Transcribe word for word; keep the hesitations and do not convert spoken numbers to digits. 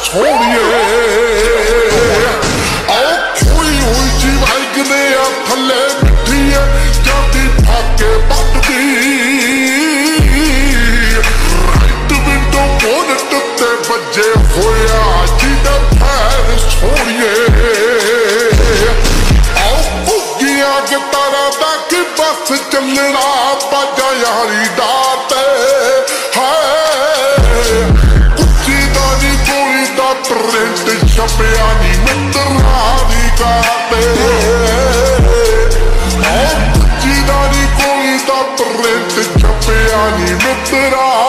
सोनिए आओ खोई हुई जी बाइक ने आ थले मिठी है जाती फाके पटदी राइट विंडो बोनट ते बजे होया जी दा पैर सोनिए आओ बुगिया गिटारा दा की बस चलना बाजा यारी दाते प्रिंट छपिया नी मित्रा दी गाते जी दानी कोई दा प्रिंट छपिया नी मित्रा